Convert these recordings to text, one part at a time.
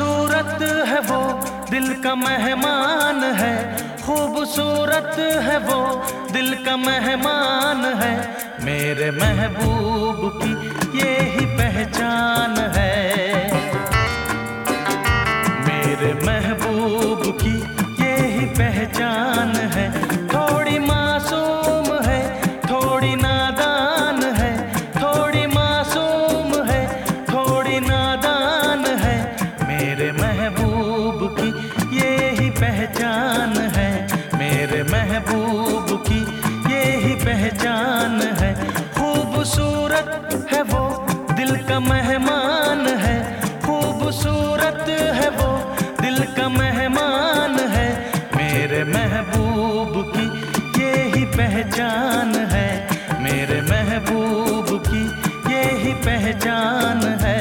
खूबसूरत है वो दिल का मेहमान है, खूबसूरत है वो दिल का मेहमान है। मेरे महबूब की ये ही पहचान है, मेरे महबूब की ये ही पहचान है। थोड़ी मासूम है, थोड़ी नादान है, थोड़ी मासूम है, थोड़ी नादान है। मेरे महबूब की ये ही पहचान है, मेरे महबूब की ये ही पहचान है। खूबसूरत है वो दिल का मेहमान है, खूबसूरत है वो दिल का मेहमान है। मेरे महबूब की ये ही पहचान है, मेरे महबूब की ये ही पहचान है।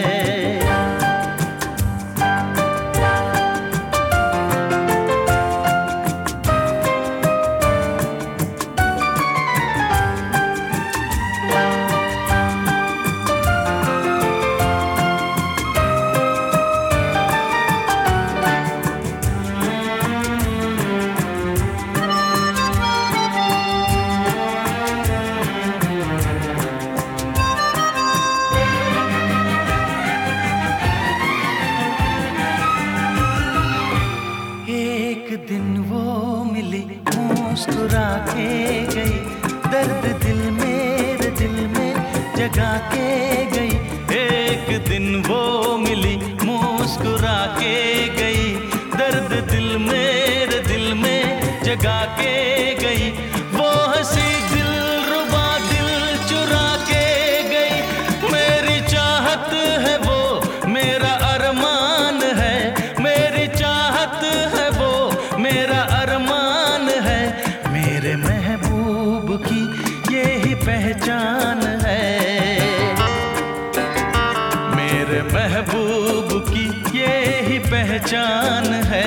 एक दिन वो मिली मुस्कुरा के गई, दर्द दिल मेरे दिल में जगा के गई। एक दिन वो मिली मुस्कुरा के गई, दर्द दिल मेरे दिल में जगा के गई। वो हंसी दिल रुबा दिल चुरा के गई, मेरी चाहत है वो मेरा अरमान है, मेरी चाहत है वो मेरा अरमान है। मेरे महबूब की ये ही पहचान है, मेरे महबूब की ये ही पहचान है।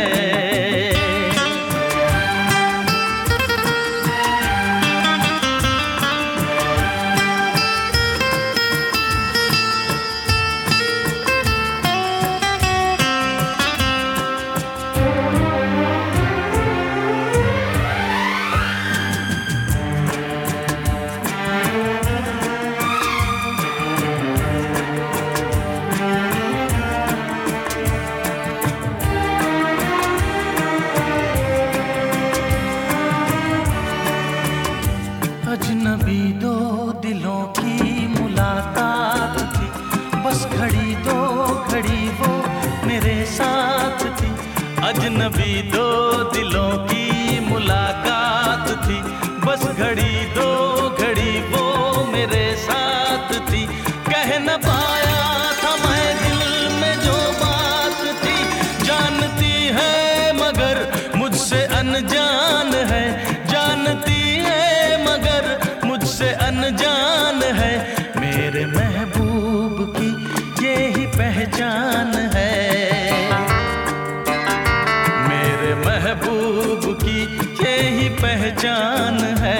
अजनबी दो दिलों की मुलाकात थी, बस घड़ी दो घड़ी वो मेरे साथ थी। अजनबी दो दिलों की मुलाकात थी, बस घड़ी दो घड़ी वो मेरे साथ थी। कह न पाया था मैं दिल में जो बात थी, जानती है मगर मुझसे अनजान है, जानती है मगर मुझसे अनजान है। मेरे महबूब की ये ही पहचान है, मेरे महबूब की ये ही पहचान है।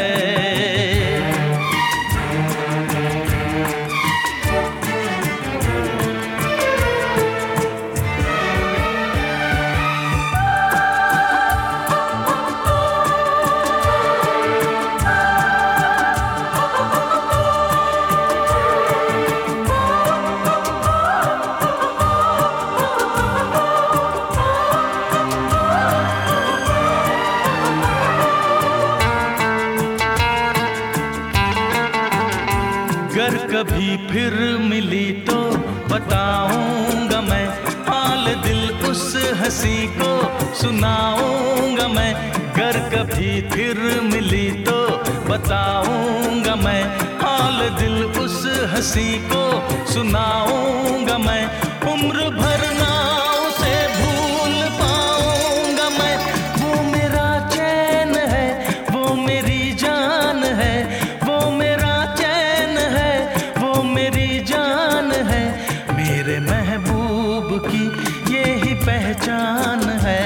अगर कभी फिर मिली तो बताऊंगा मैं, हाल दिल उस हंसी को सुनाऊंगा मैं। अगर कभी फिर मिली तो बताऊंगा मैं, हाल दिल उस हंसी को सुनाऊंगा मैं। उम्र भर ना उसे भूल पाऊंगा मैं, वो मेरा चैन है, वो मेरी जान है, वो मेरा चैन है, वो मेरी जान है। मेरे महबूब की ये ही पहचान है,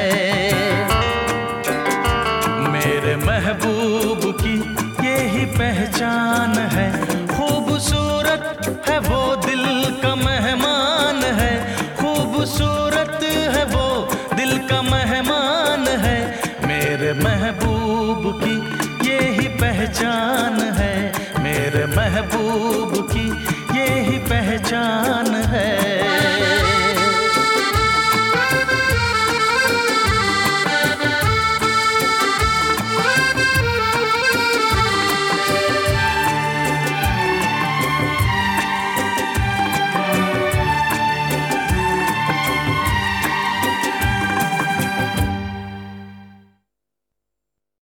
मेरे महबूब की ये ही पहचान है। खूबसूरत है वो दिल का मेहमान है, खूबसूरत सूरत है वो, दिल का मेहमान है, मेरे महबूब की ये ही पहचान